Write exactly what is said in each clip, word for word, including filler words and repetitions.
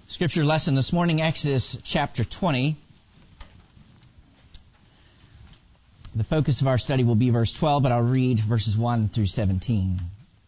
Scripture lesson this morning, Exodus chapter twenty. The focus of our study will be verse twelve, but I'll read verses one through seventeen.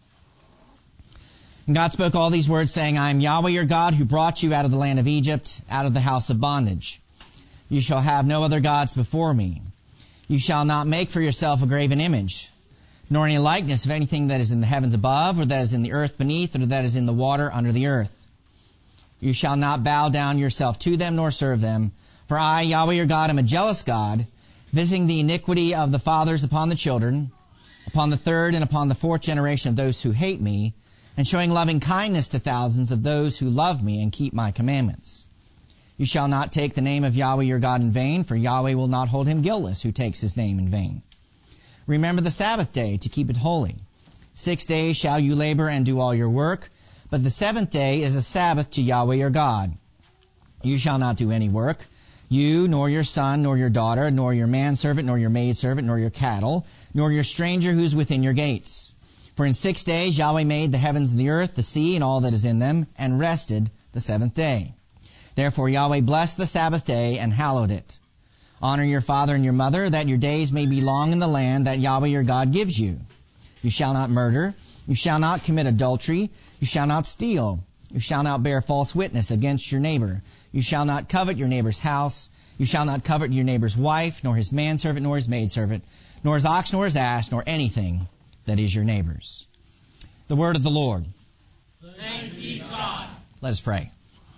And God spoke all these words, saying, I am Yahweh your God, who brought you out of the land of Egypt, out of the house of bondage. You shall have no other gods before me. You shall not make for yourself a graven image, nor any likeness of anything that is in the heavens above, or that is in the earth beneath, or that is in the water under the earth. You shall not bow down yourself to them, nor serve them. For I, Yahweh your God, am a jealous God, visiting the iniquity of the fathers upon the children, upon the third and upon the fourth generation of those who hate me, and showing loving kindness to thousands of those who love me and keep my commandments. You shall not take the name of Yahweh your God in vain, for Yahweh will not hold him guiltless who takes his name in vain. Remember the Sabbath day to keep it holy. Six days shall you labor and do all your work, but the seventh day is a Sabbath to Yahweh your God. You shall not do any work, you, nor your son, nor your daughter, nor your manservant, nor your maidservant, nor your cattle, nor your stranger who is within your gates. For in six days Yahweh made the heavens and the earth, the sea, and all that is in them, and rested the seventh day. Therefore Yahweh blessed the Sabbath day and hallowed it. Honor your father and your mother, that your days may be long in the land that Yahweh your God gives you. You shall not murder. You shall not commit adultery. You shall not steal. You shall not bear false witness against your neighbor. You shall not covet your neighbor's house. You shall not covet your neighbor's wife, nor his manservant, nor his maidservant, nor his ox, nor his ass, nor anything that is your neighbor's. The word of the Lord. Thanks be to God. Let us pray.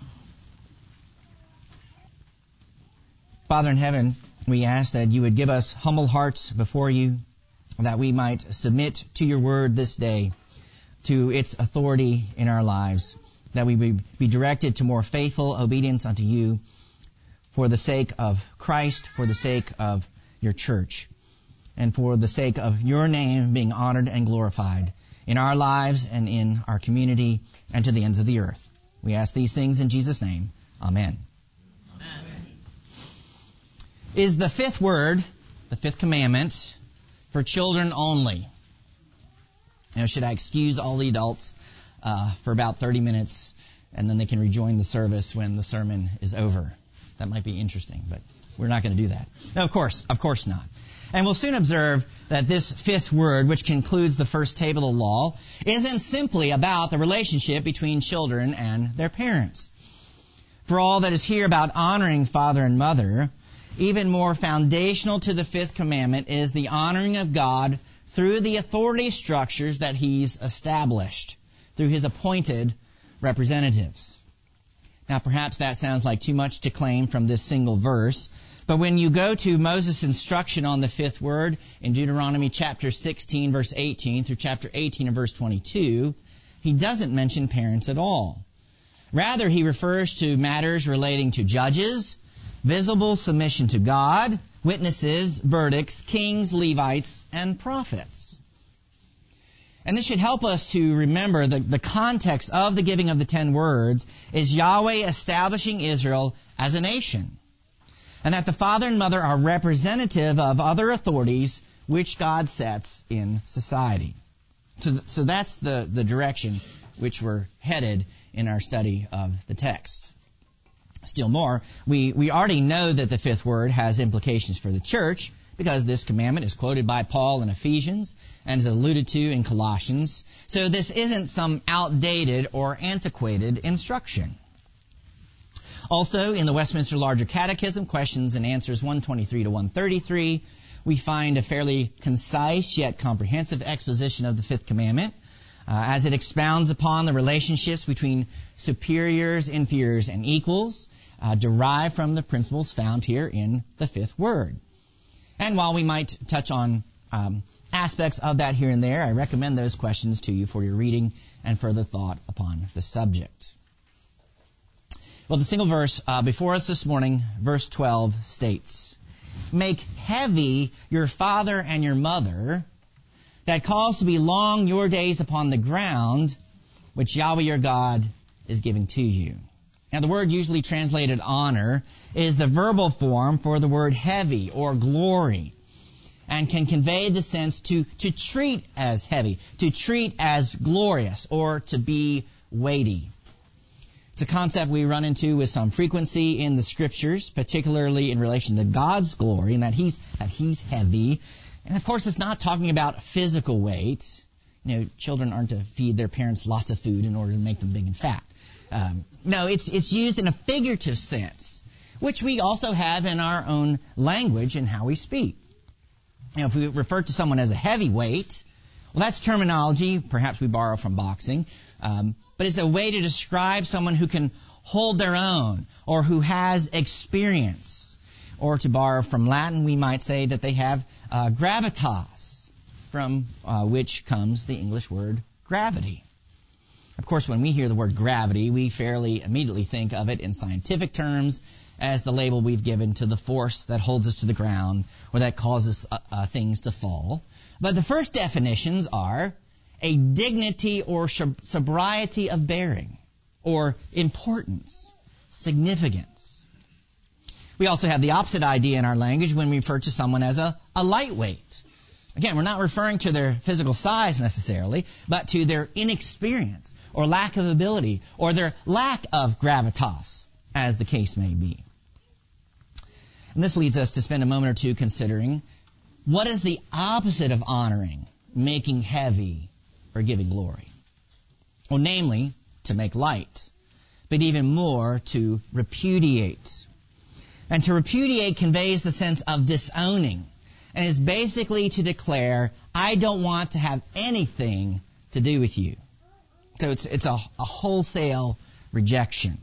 Father in heaven, we ask that you would give us humble hearts before you, that we might submit to your word this day, to its authority in our lives, that we would be directed to more faithful obedience unto you for the sake of Christ, for the sake of your church, and for the sake of your name being honored and glorified in our lives and in our community and to the ends of the earth. We ask these things in Jesus' name. Amen. Amen. Is the fifth word, the fifth commandment, for children only? Now, should I excuse all the adults uh, for about thirty minutes, and then they can rejoin the service when the sermon is over? That might be interesting, but we're not going to do that. No, of course, of course not. And we'll soon observe that this fifth word, which concludes the first table of law, isn't simply about the relationship between children and their parents. For all that is here about honoring father and mother, even more foundational to the fifth commandment is the honoring of God through the authority structures that He's established, through His appointed representatives. Now, perhaps that sounds like too much to claim from this single verse, but when you go to Moses' instruction on the fifth word in Deuteronomy chapter sixteen, verse eighteen, through chapter eighteen and verse twenty-two, he doesn't mention parents at all. Rather, he refers to matters relating to judges, visible submission to God, witnesses, verdicts, kings, Levites, and prophets. And this should help us to remember that the context of the giving of the ten words is Yahweh establishing Israel as a nation, and that the father and mother are representative of other authorities which God sets in society. So, so that's the, the direction which we're headed in our study of the text. Still more, we, we already know that the fifth word has implications for the church because this commandment is quoted by Paul in Ephesians and is alluded to in Colossians. So this isn't some outdated or antiquated instruction. Also, in the Westminster Larger Catechism, questions and answers one twenty-three to one thirty-three, we find a fairly concise yet comprehensive exposition of the fifth commandment, Uh, as it expounds upon the relationships between superiors, inferiors, and equals, uh, derived from the principles found here in the fifth word. And while we might touch on um, aspects of that here and there, I recommend those questions to you for your reading and further thought upon the subject. Well, the single verse uh, before us this morning, verse twelve, states, "Make heavy your father and your mother, that cause to be long your days upon the ground, which Yahweh your God is giving to you." Now, the word usually translated honor is the verbal form for the word heavy or glory, and can convey the sense to, to treat as heavy, to treat as glorious, or to be weighty. It's a concept we run into with some frequency in the Scriptures, particularly in relation to God's glory, and that He's that He's heavy. And of course, it's not talking about physical weight. You know, children aren't to feed their parents lots of food in order to make them big and fat. Um, no, it's it's used in a figurative sense, which we also have in our own language and how we speak. You know, if we refer to someone as a heavyweight, well, that's terminology perhaps we borrow from boxing. Um, but it's a way to describe someone who can hold their own or who has experience. Or to borrow from Latin, we might say that they have uh, gravitas, from uh, which comes the English word gravity. Of course, when we hear the word gravity, we fairly immediately think of it in scientific terms as the label we've given to the force that holds us to the ground or that causes uh, uh, things to fall. But the first definitions are a dignity or sobriety of bearing, or importance, significance. We also have the opposite idea in our language when we refer to someone as a, a lightweight. Again, we're not referring to their physical size necessarily, but to their inexperience, or lack of ability, or their lack of gravitas, as the case may be. And this leads us to spend a moment or two considering what is the opposite of honoring, making heavy, or giving glory? Well, namely, to make light, but even more, to repudiate. And to repudiate conveys the sense of disowning, and is basically to declare, I don't want to have anything to do with you. So it's, it's a, a wholesale rejection.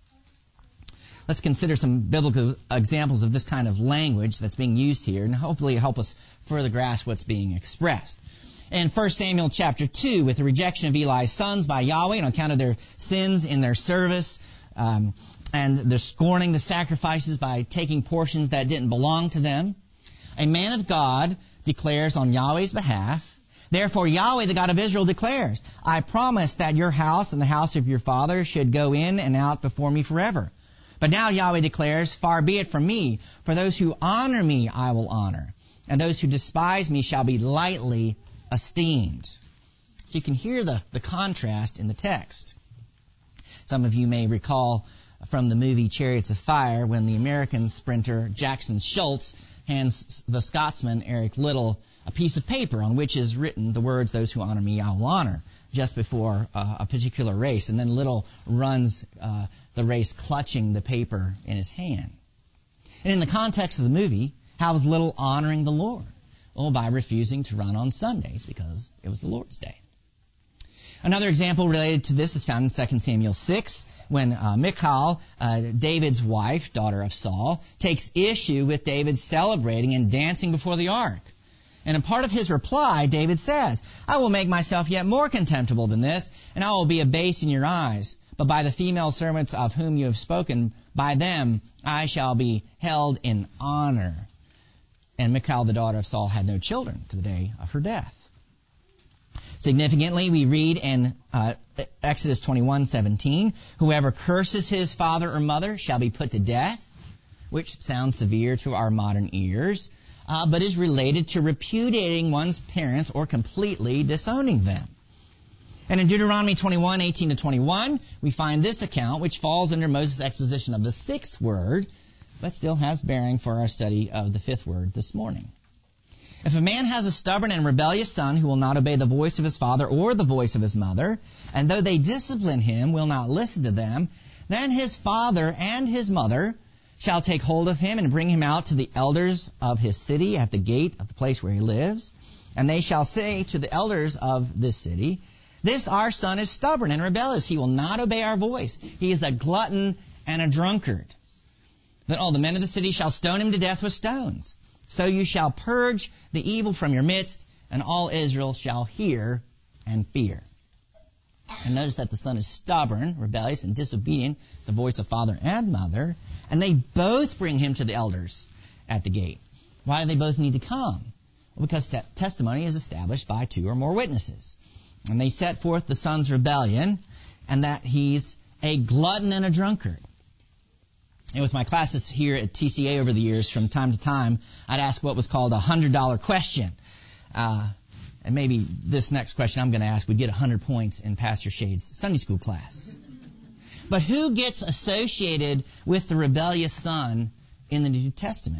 Let's consider some biblical examples of this kind of language that's being used here, and hopefully help us further grasp what's being expressed. In First Samuel chapter two, with the rejection of Eli's sons by Yahweh on account of their sins in their service, um, and their scorning the sacrifices by taking portions that didn't belong to them, a man of God declares on Yahweh's behalf, therefore Yahweh, the God of Israel, declares, I promise that your house and the house of your father should go in and out before me forever. But now Yahweh declares, far be it from me, for those who honor me I will honor, and those who despise me shall be lightly esteemed. So you can hear the, the contrast in the text. Some of you may recall from the movie Chariots of Fire when the American sprinter Jackson Schultz hands the Scotsman Eric Liddell a piece of paper on which is written the words, those who honor me I will honor, just before uh, a particular race. And then Liddell runs uh, the race clutching the paper in his hand. And in the context of the movie, how was Liddell honoring the Lord? Well, by refusing to run on Sundays because it was the Lord's Day. Another example related to this is found in Second Samuel six, when uh, Michal, uh, David's wife, daughter of Saul, takes issue with David celebrating and dancing before the ark. And in part of his reply, David says, I will make myself yet more contemptible than this, and I will be abased in your eyes. But by the female servants of whom you have spoken, by them I shall be held in honor. And Michal, the daughter of Saul, had no children to the day of her death. Significantly, we read in uh, Exodus twenty-one seventeen, whoever curses his father or mother shall be put to death, which sounds severe to our modern ears, uh, but is related to repudiating one's parents or completely disowning them. And in Deuteronomy twenty-one eighteen to twenty-one, we find this account, which falls under Moses' exposition of the sixth word, but still has bearing for our study of the fifth word this morning. If a man has a stubborn and rebellious son who will not obey the voice of his father or the voice of his mother, and though they discipline him, will not listen to them, then his father and his mother shall take hold of him and bring him out to the elders of his city at the gate of the place where he lives. And they shall say to the elders of this city, this our son is stubborn and rebellious. He will not obey our voice. He is a glutton and a drunkard. Then all the men of the city shall stone him to death with stones. So you shall purge the evil from your midst, and all Israel shall hear and fear. And notice that the son is stubborn, rebellious, and disobedient to the voice of father and mother, and they both bring him to the elders at the gate. Why do they both need to come? Well, because te- testimony is established by two or more witnesses. And they set forth the son's rebellion, and that he's a glutton and a drunkard. And with my classes here at T C A over the years, from time to time, I'd ask what was called a one hundred dollar question. Uh, and maybe this next question I'm going to ask would get one hundred points in Pastor Shade's Sunday school class. But who gets associated with the rebellious son in the New Testament?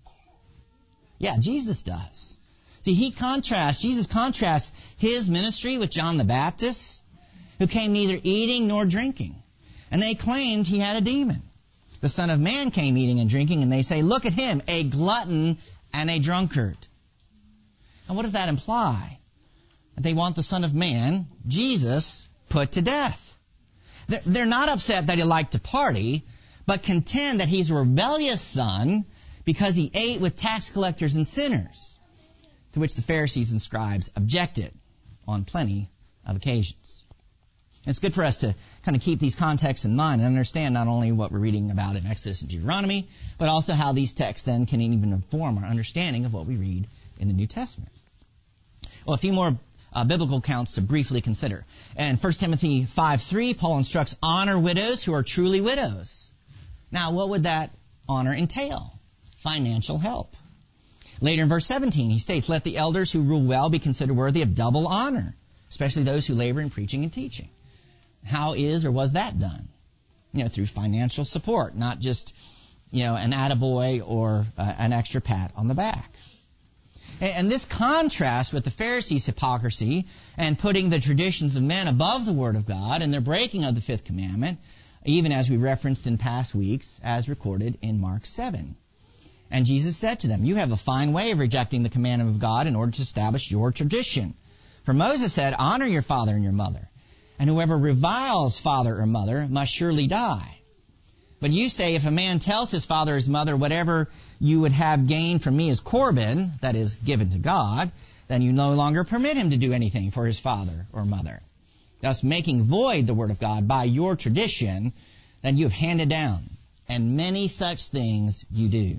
Yeah, Jesus does. See, he contrasts, Jesus contrasts his ministry with John the Baptist, who came neither eating nor drinking. And they claimed he had a demon. The Son of Man came eating and drinking, and they say, look at him, a glutton and a drunkard. And what does that imply? That they want the Son of Man, Jesus, put to death. They're not upset that he liked to party, but contend that he's a rebellious son because he ate with tax collectors and sinners, to which the Pharisees and scribes objected on plenty of occasions. It's good for us to kind of keep these contexts in mind and understand not only what we're reading about in Exodus and Deuteronomy, but also how these texts then can even inform our understanding of what we read in the New Testament. Well, a few more Uh, biblical accounts to briefly consider. In First Timothy five three, Paul instructs, honor widows who are truly widows. Now, what would that honor entail? Financial help. Later in verse seventeen, he states, let the elders who rule well be considered worthy of double honor, especially those who labor in preaching and teaching. How is or was that done? You know, through financial support, not just, you know, an attaboy or uh, an extra pat on the back. And this contrasts with the Pharisees' hypocrisy and putting the traditions of men above the Word of God and their breaking of the fifth commandment, even as we referenced in past weeks, as recorded in Mark seven. And Jesus said to them, you have a fine way of rejecting the commandment of God in order to establish your tradition. For Moses said, honor your father and your mother, and whoever reviles father or mother must surely die. But you say, if a man tells his father or his mother, whatever you would have gained from me is Corban, that is, given to God, then you no longer permit him to do anything for his father or mother, thus making void the word of God by your tradition that you have handed down. And many such things you do.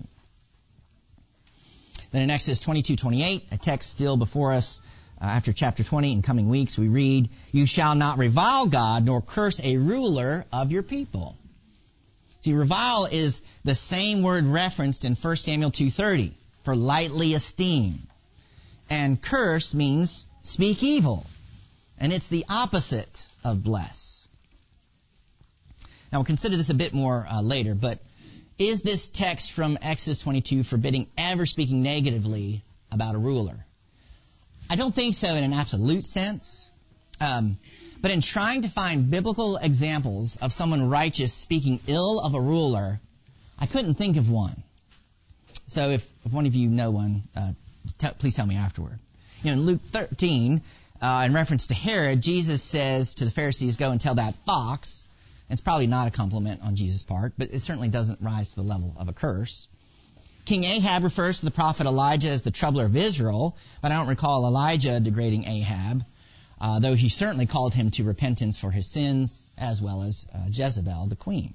Then in Exodus twenty-two twenty-eight, a text still before us, uh, after chapter twenty, in coming weeks, we read, you shall not revile God nor curse a ruler of your people. See, revile is the same word referenced in First Samuel two thirty, for lightly esteem. And curse means speak evil. And it's the opposite of bless. Now, we'll consider this a bit more uh, later, but is this text from Exodus twenty-two forbidding ever speaking negatively about a ruler? I don't think so in an absolute sense. Um, But in trying to find biblical examples of someone righteous speaking ill of a ruler, I couldn't think of one. So if, if one of you know one, uh, t- please tell me afterward. You know, in Luke thirteen, uh, in reference to Herod, Jesus says to the Pharisees, go and tell that fox. It's probably not a compliment on Jesus' part, but it certainly doesn't rise to the level of a curse. King Ahab refers to the prophet Elijah as the troubler of Israel, but I don't recall Elijah degrading Ahab. Uh, though he certainly called him to repentance for his sins, as well as uh, Jezebel, the queen.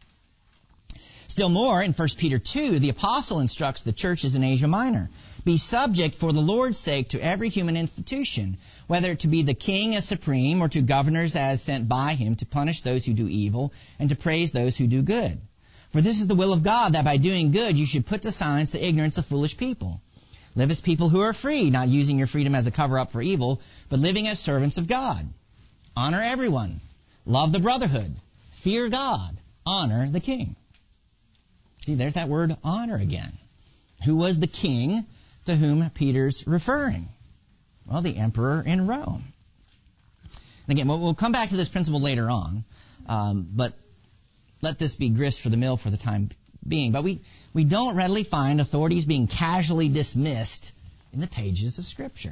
Still more, in First Peter two, the apostle instructs the churches in Asia Minor, be subject for the Lord's sake to every human institution, whether to be the king as supreme or to governors as sent by him to punish those who do evil and to praise those who do good. For this is the will of God, that by doing good you should put to silence the ignorance of foolish people. Live as people who are free, not using your freedom as a cover-up for evil, but living as servants of God. Honor everyone. Love the brotherhood. Fear God. Honor the king. See, there's that word honor again. Who was the king to whom Peter's referring? Well, the emperor in Rome. And again, we'll come back to this principle later on, um, but let this be grist for the mill for the time being. But we, we don't readily find authorities being casually dismissed in the pages of Scripture.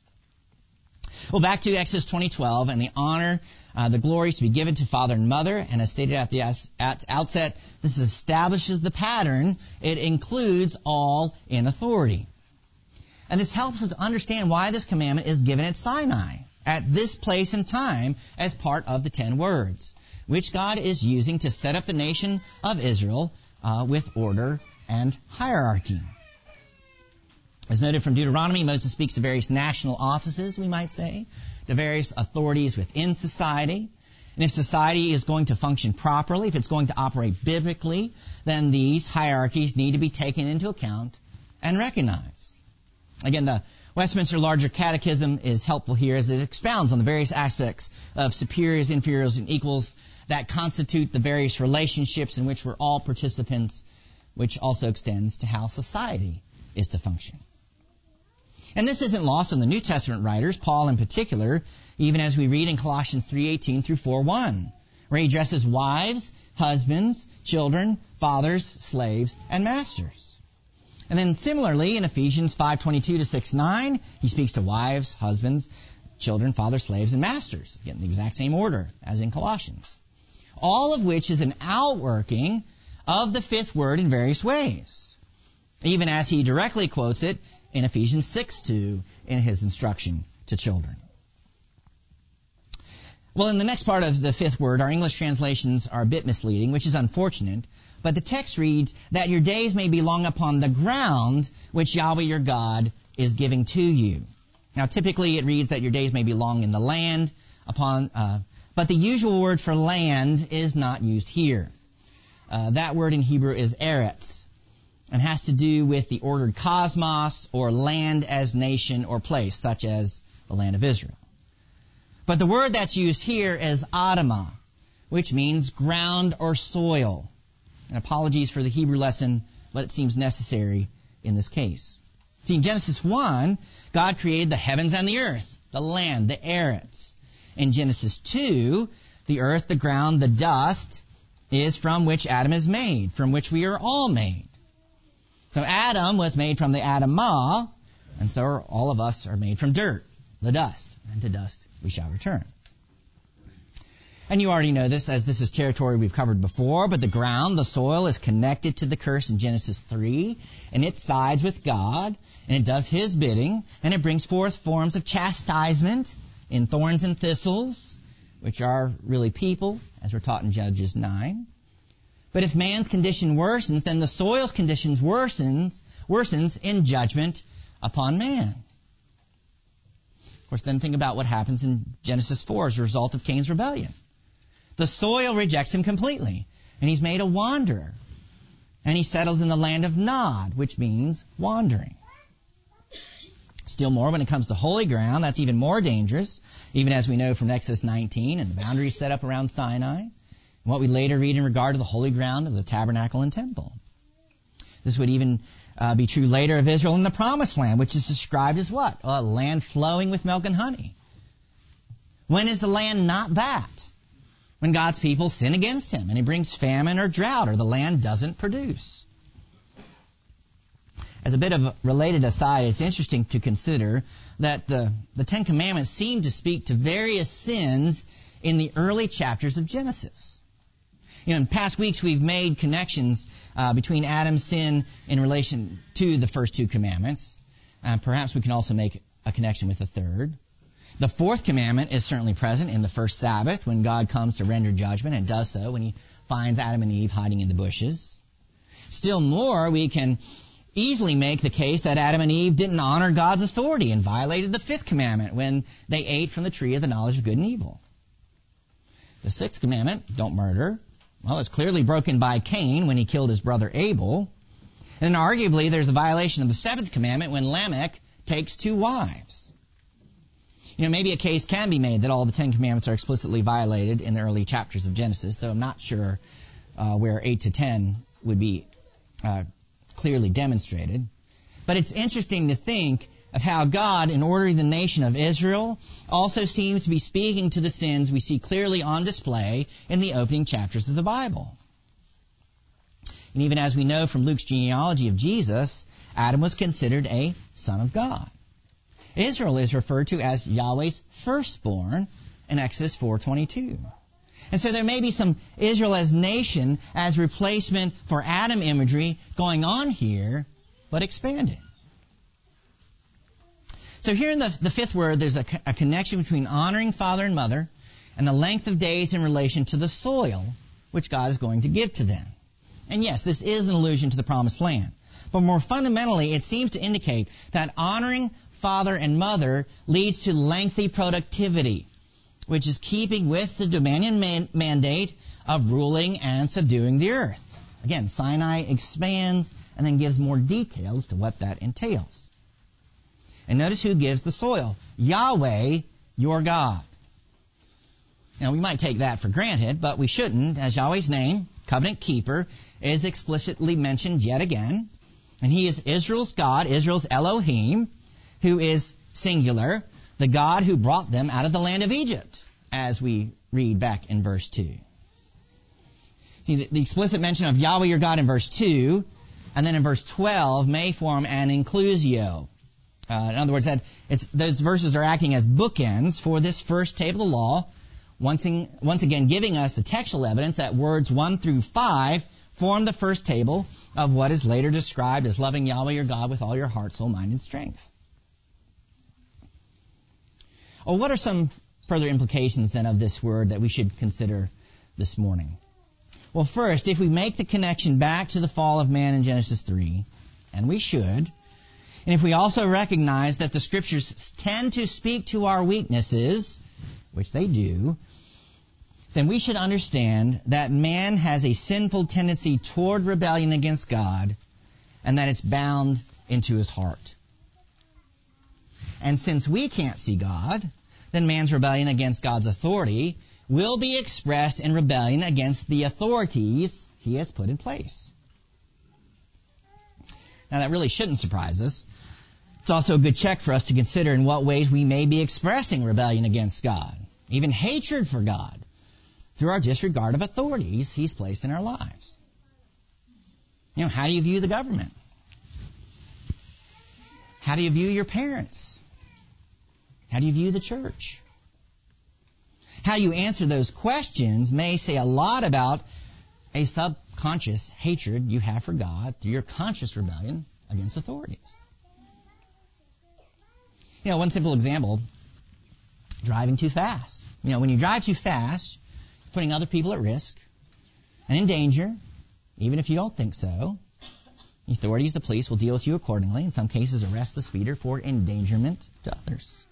Well, back to Exodus twenty twelve, and the honor, uh, the glories to be given to father and mother. And as stated at the at outset, this establishes the pattern. It includes all in authority. And this helps us to understand why this commandment is given at Sinai, at this place and time, as part of the ten words, which God is using to set up the nation of Israel uh, with order and hierarchy. As noted from Deuteronomy, Moses speaks of various national offices, we might say, the various authorities within society. And if society is going to function properly, if it's going to operate biblically, then these hierarchies need to be taken into account and recognized. Again, the Westminster Larger Catechism is helpful here as it expounds on the various aspects of superiors, inferiors, and equals that constitute the various relationships in which we're all participants, which also extends to how society is to function. And this isn't lost on the New Testament writers, Paul in particular, even as we read in Colossians three eighteen through four one, where he addresses wives, husbands, children, fathers, slaves, and masters. And then similarly in Ephesians five twenty-two to six nine, he speaks to wives, husbands, children, fathers, slaves, and masters. Again, the exact same order as in Colossians. All of which is an outworking of the fifth word in various ways, even as he directly quotes it in Ephesians six two in his instruction to children. Well, in the next part of the fifth word, our English translations are a bit misleading, which is unfortunate, but the text reads, that your days may be long upon the ground which Yahweh your God is giving to you. Now, typically it reads that your days may be long in the land, upon, uh, but the usual word for land is not used here. Uh, that word in Hebrew is eretz, and has to do with the ordered cosmos, or land as nation or place, such as the land of Israel. But the word that's used here is Adamah, which means ground or soil. And apologies for the Hebrew lesson, but it seems necessary in this case. See, in Genesis one, God created the heavens and the earth, the land, the eretz. In Genesis two, the earth, the ground, the dust is from which Adam is made, from which we are all made. So Adam was made from the Adamah, and so are, all of us are made from dirt, the dust, and to dust we shall return. And you already know this, as this is territory we've covered before, but the ground, the soil, is connected to the curse in Genesis three, and it sides with God, and it does His bidding, and it brings forth forms of chastisement in thorns and thistles, which are really people, as we're taught in Judges nine. But if man's condition worsens, then the soil's conditions worsens, worsens in judgment upon man. Of course, then think about what happens in Genesis four as a result of Cain's rebellion. The soil rejects him completely, and he's made a wanderer. And he settles in the land of Nod, which means wandering. Still more, when it comes to holy ground, that's even more dangerous, even as we know from Exodus nineteen and the boundaries set up around Sinai, and what we later read in regard to the holy ground of the tabernacle and temple. This would even uh, be true later of Israel in the Promised Land, which is described as what? A land flowing with milk and honey. When is the land not that? When God's people sin against Him, and He brings famine or drought, or the land doesn't produce. As a bit of a related aside, it's interesting to consider that the, the Ten Commandments seem to speak to various sins in the early chapters of Genesis. You know, in past weeks we've made connections uh, between Adam's sin in relation to the first two commandments. Uh, perhaps we can also make a connection with the third. The fourth commandment is certainly present in the first Sabbath when God comes to render judgment, and does so when He finds Adam and Eve hiding in the bushes. Still more, we can easily make the case that Adam and Eve didn't honor God's authority and violated the fifth commandment when they ate from the tree of the knowledge of good and evil. The sixth commandment, don't murder, well, it's clearly broken by Cain when he killed his brother Abel. And arguably there's a violation of the seventh commandment when Lamech takes two wives. You know, maybe a case can be made that all the Ten Commandments are explicitly violated in the early chapters of Genesis, though I'm not sure uh, where eight to ten would be uh, clearly demonstrated. But it's interesting to think of how God, in ordering the nation of Israel, also seems to be speaking to the sins we see clearly on display in the opening chapters of the Bible. And even as we know from Luke's genealogy of Jesus, Adam was considered a son of God. Israel is referred to as Yahweh's firstborn in Exodus four twenty-two. And so there may be some Israel as nation as replacement for Adam imagery going on here, but expanded. So here in the, the fifth word, there's a, a connection between honoring father and mother and the length of days in relation to the soil which God is going to give to them. And yes, this is an allusion to the Promised Land. But more fundamentally, it seems to indicate that honoring father and mother leads to lengthy productivity, which is keeping with the dominion man- mandate of ruling and subduing the earth. Again, Sinai expands and then gives more details to what that entails. And notice who gives the soil. Yahweh, your God. Now, we might take that for granted, but we shouldn't, as Yahweh's name, covenant keeper, is explicitly mentioned yet again. And he is Israel's God, Israel's Elohim, who is singular, the God who brought them out of the land of Egypt, as we read back in verse two. See, the, the explicit mention of Yahweh your God in verse two, and then in verse twelve, may form an inclusio. Uh, in other words, that it's, those verses are acting as bookends for this first table of the law, once, in, once again giving us the textual evidence that words one through five form the first table of what is later described as loving Yahweh your God with all your heart, soul, mind, and strength. Well, what are some further implications then of this word that we should consider this morning? Well, first, if we make the connection back to the fall of man in Genesis three, and we should, and if we also recognize that the Scriptures tend to speak to our weaknesses, which they do, then we should understand that man has a sinful tendency toward rebellion against God, and that it's bound into his heart. And since we can't see God, then man's rebellion against God's authority will be expressed in rebellion against the authorities he has put in place. Now, that really shouldn't surprise us. It's also a good check for us to consider in what ways we may be expressing rebellion against God, even hatred for God, through our disregard of authorities he's placed in our lives. You know, how do you view the government? How do you view your parents? How do you view the church? How you answer those questions may say a lot about a subconscious hatred you have for God through your conscious rebellion against authorities. You know, one simple example, driving too fast. You know, when you drive too fast, you're putting other people at risk and in danger, even if you don't think so. The authorities, the police, will deal with you accordingly. In some cases, arrest the speeder for endangerment to others.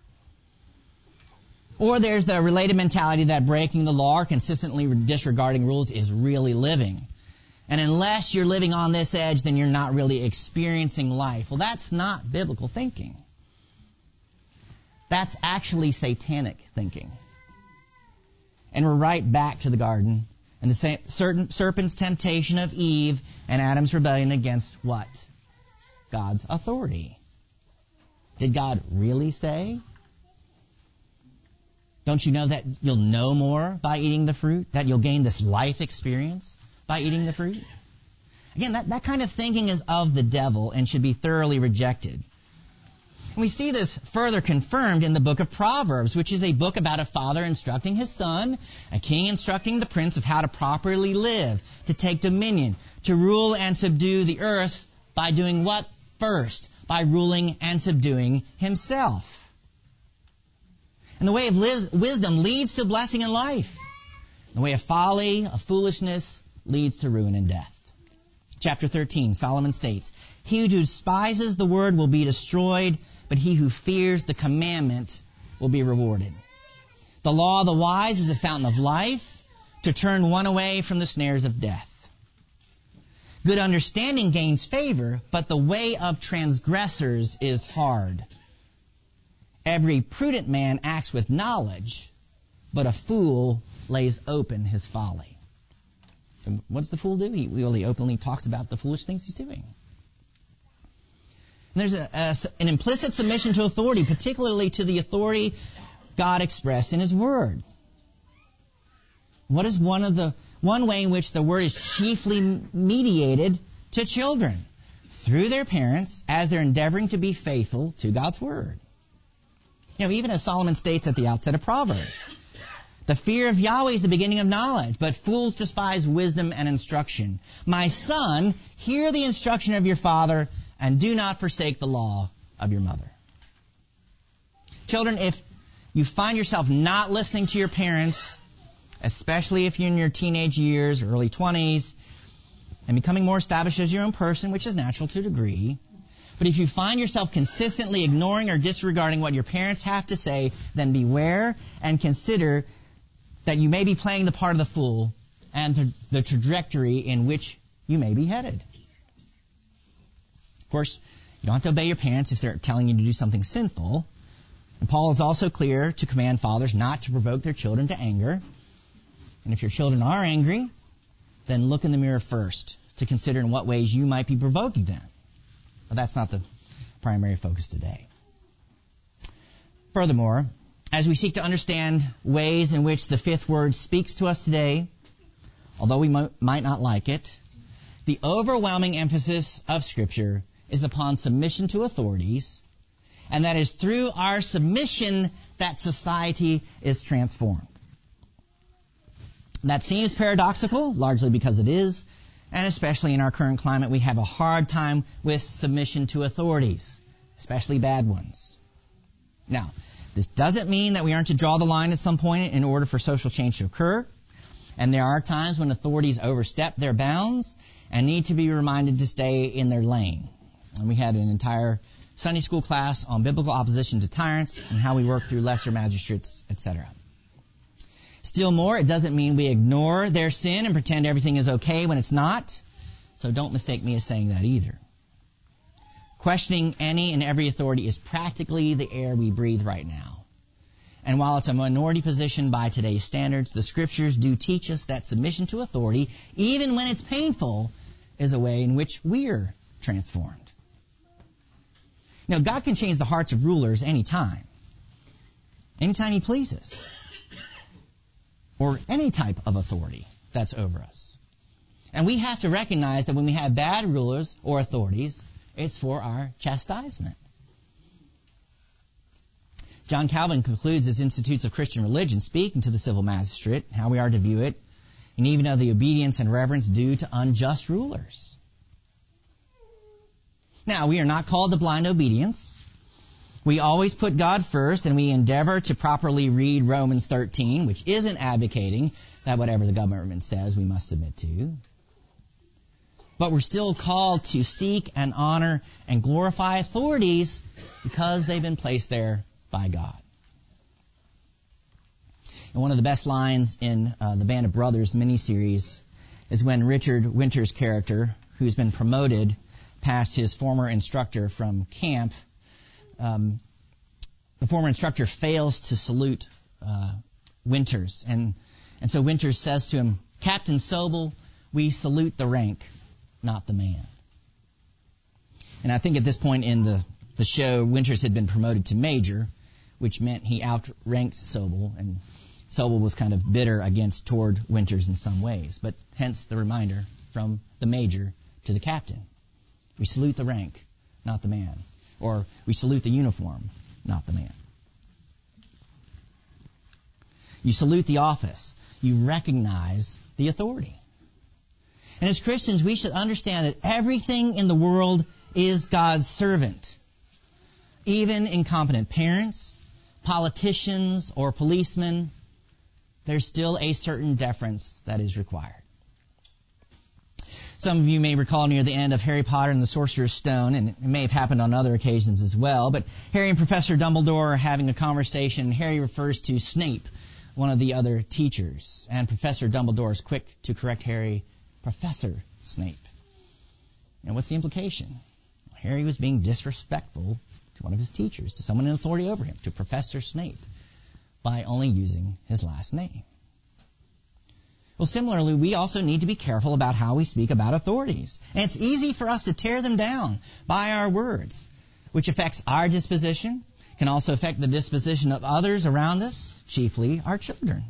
Or there's the related mentality that breaking the law or consistently disregarding rules is really living. And unless you're living on this edge, then you're not really experiencing life. Well, that's not biblical thinking. That's actually satanic thinking. And we're right back to the garden and the certain serpent's temptation of Eve and Adam's rebellion against what? God's authority. Did God really say? Don't you know that you'll know more by eating the fruit? That you'll gain this life experience by eating the fruit? Again, that, that kind of thinking is of the devil and should be thoroughly rejected. And we see this further confirmed in the book of Proverbs, which is a book about a father instructing his son, a king instructing the prince of how to properly live, to take dominion, to rule and subdue the earth by doing what first? By ruling and subduing himself. And the way of liz- wisdom leads to blessing and life. The way of folly, of foolishness, leads to ruin and death. Chapter thirteen, Solomon states, "He who despises the word will be destroyed, but he who fears the commandment will be rewarded. The law of the wise is a fountain of life, to turn one away from the snares of death. Good understanding gains favor, but the way of transgressors is hard. Every prudent man acts with knowledge, but a fool lays open his folly." And what does the fool do? He, well, he openly talks about the foolish things he's doing. And there's a, a, an implicit submission to authority, particularly to the authority God expressed in His Word. What is one of the one way in which the Word is chiefly mediated to children? Through their parents, as they're endeavoring to be faithful to God's Word. You know, even as Solomon states at the outset of Proverbs, the fear of Yahweh is the beginning of knowledge, but fools despise wisdom and instruction. My son, hear the instruction of your father, and do not forsake the law of your mother. Children, if you find yourself not listening to your parents, especially if you're in your teenage years or early twenties, and becoming more established as your own person, which is natural to a degree, but if you find yourself consistently ignoring or disregarding what your parents have to say, then beware and consider that you may be playing the part of the fool and the, the trajectory in which you may be headed. Of course, You don't have to obey your parents if they're telling you to do something sinful. And Paul is also clear to command fathers not to provoke their children to anger. And if your children are angry, then look in the mirror first to consider in what ways you might be provoking them. But that's not the primary focus today. Furthermore, as we seek to understand ways in which the fifth word speaks to us today, although we might not like it, the overwhelming emphasis of Scripture is upon submission to authorities, and that is through our submission that society is transformed. That seems paradoxical, largely because it is, and especially in our current climate, we have a hard time with submission to authorities, especially bad ones. Now, this doesn't mean that we aren't to draw the line at some point in order for social change to occur. And there are times when authorities overstep their bounds and need to be reminded to stay in their lane. And we had an entire Sunday school class on biblical opposition to tyrants and how we work through lesser magistrates, et cetera. Still more, it doesn't mean we ignore their sin and pretend everything is okay when it's not. So don't mistake me as saying that either. Questioning any and every authority is practically the air we breathe right now. And while it's a minority position by today's standards, the Scriptures do teach us that submission to authority, even when it's painful, is a way in which we're transformed. Now, God can change the hearts of rulers anytime. Anytime He pleases. Or any type of authority that's over us. And we have to recognize that when we have bad rulers or authorities, it's for our chastisement. John Calvin concludes his Institutes of Christian Religion speaking to the civil magistrate, how we are to view it, and even of the obedience and reverence due to unjust rulers. Now, we are not called to blind obedience. We always put God first, and we endeavor to properly read Romans thirteen, which isn't advocating that whatever the government says we must submit to. But we're still called to seek and honor and glorify authorities because they've been placed there by God. And one of the best lines in uh, the Band of Brothers miniseries is when Richard Winter's character, who's been promoted past his former instructor from camp, um, the former instructor fails to salute uh, Winters. And, and so Winters says to him, "Captain Sobel, we salute the rank, not the man." And I think at this point in the, the show, Winters had been promoted to major, which meant he outranked Sobel, and Sobel was kind of bitter against toward Winters in some ways. But hence the reminder from the major to the captain. We salute the rank, not the man. Or we salute the uniform, not the man. You salute the office. You recognize the authority. And as Christians, we should understand that everything in the world is God's servant. Even incompetent parents, politicians, or policemen, there's still a certain deference that is required. Some of you may recall near the end of Harry Potter and the Sorcerer's Stone, and it may have happened on other occasions as well, but Harry and Professor Dumbledore are having a conversation, and Harry refers to Snape, one of the other teachers. And Professor Dumbledore is quick to correct Harry, Professor Snape. And what's the implication? Harry was being disrespectful to one of his teachers, to someone in authority over him, to Professor Snape, by only using his last name. Well, similarly, we also need to be careful about how we speak about authorities. And it's easy for us to tear them down by our words, which affects our disposition, can also affect the disposition of others around us, chiefly our children.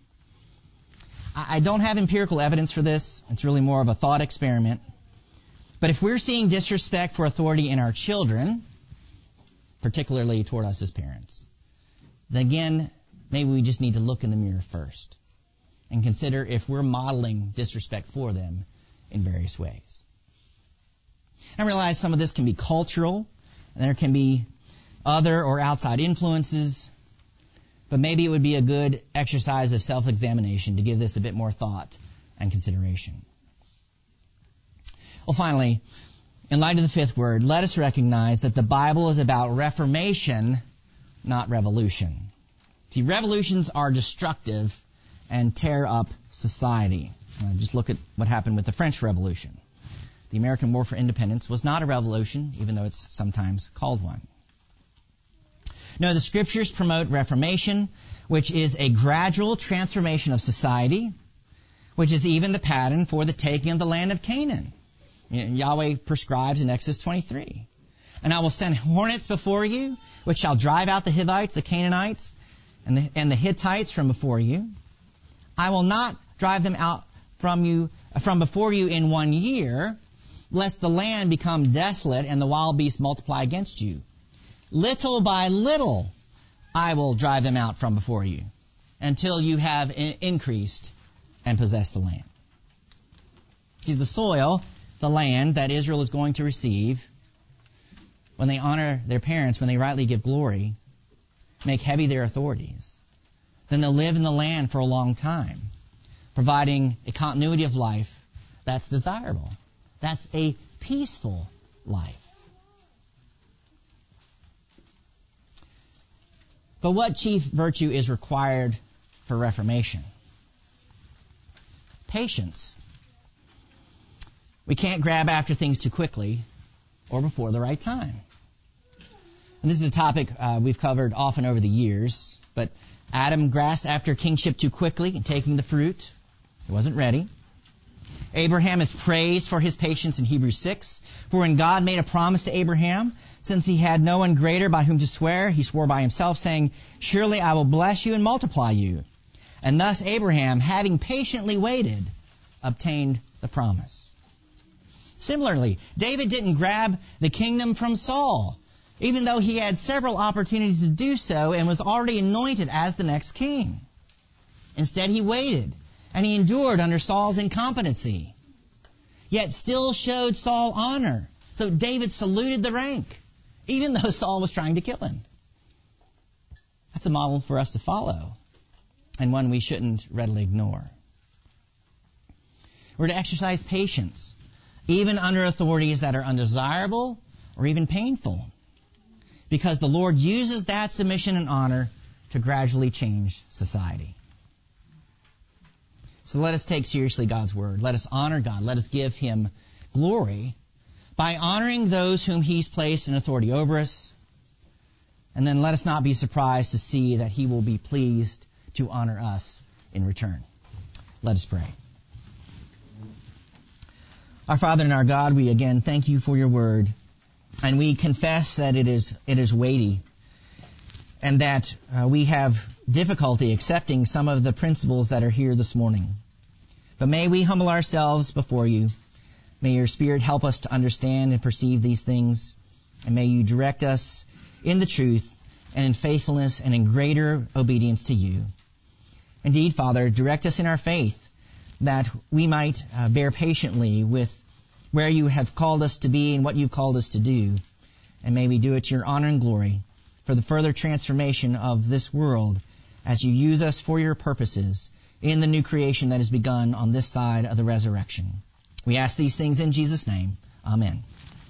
I don't have empirical evidence for this. It's really more of a thought experiment. But if we're seeing disrespect for authority in our children, particularly toward us as parents, then again, maybe we just need to look in the mirror first and consider if we're modeling disrespect for them in various ways. I realize some of this can be cultural, and there can be other or outside influences, but maybe it would be a good exercise of self-examination to give this a bit more thought and consideration. Well, finally, in light of the fifth word, let us recognize that the Bible is about reformation, not revolution. See, revolutions are destructive and tear up society. Uh, just look at what happened with the French Revolution. The American War for Independence was not a revolution, even though it's sometimes called one. No, the Scriptures promote reformation, which is a gradual transformation of society, which is even the pattern for the taking of the land of Canaan. Yahweh prescribes in Exodus twenty-three. And I will send hornets before you, which shall drive out the Hivites, the Canaanites, and the, and the Hittites from before you. I will not drive them out from you from before you in one year, lest the land become desolate and the wild beasts multiply against you. Little by little I will drive them out from before you, until you have increased and possessed the land. See, the soil, the land that Israel is going to receive, when they honor their parents, when they rightly give glory, make heavy their authorities, then they'll live in the land for a long time, providing a continuity of life that's desirable. That's a peaceful life. But what chief virtue is required for reformation? Patience. We can't grab after things too quickly or before the right time. And this is a topic uh, we've covered often over the years, but Adam grasped after kingship too quickly and taking the fruit. He wasn't ready. Abraham is praised for his patience in Hebrews six. For when God made a promise to Abraham, since he had no one greater by whom to swear, he swore by himself, saying, "Surely I will bless you and multiply you." And thus Abraham, having patiently waited, obtained the promise. Similarly, David didn't grab the kingdom from Saul, even though he had several opportunities to do so and was already anointed as the next king. Instead, he waited, and he endured under Saul's incompetency, yet still showed Saul honor. So David saluted the rank, even though Saul was trying to kill him. That's a model for us to follow, and one we shouldn't readily ignore. We're to exercise patience, even under authorities that are undesirable or even painful, because the Lord uses that submission and honor to gradually change society. So let us take seriously God's word. Let us honor God. Let us give Him glory by honoring those whom He's placed in authority over us. And then let us not be surprised to see that He will be pleased to honor us in return. Let us pray. Our Father and our God, we again thank You for Your word. And we confess that it is it is weighty, and that uh, we have difficulty accepting some of the principles that are here this morning. But may we humble ourselves before You. May Your Spirit help us to understand and perceive these things. And may You direct us in the truth and in faithfulness and in greater obedience to You. Indeed, Father, direct us in our faith, that we might uh, bear patiently with where You have called us to be and what You've called us to do. And may we do it to Your honor and glory for the further transformation of this world as You use us for Your purposes in the new creation that has begun on this side of the resurrection. We ask these things in Jesus' name. Amen.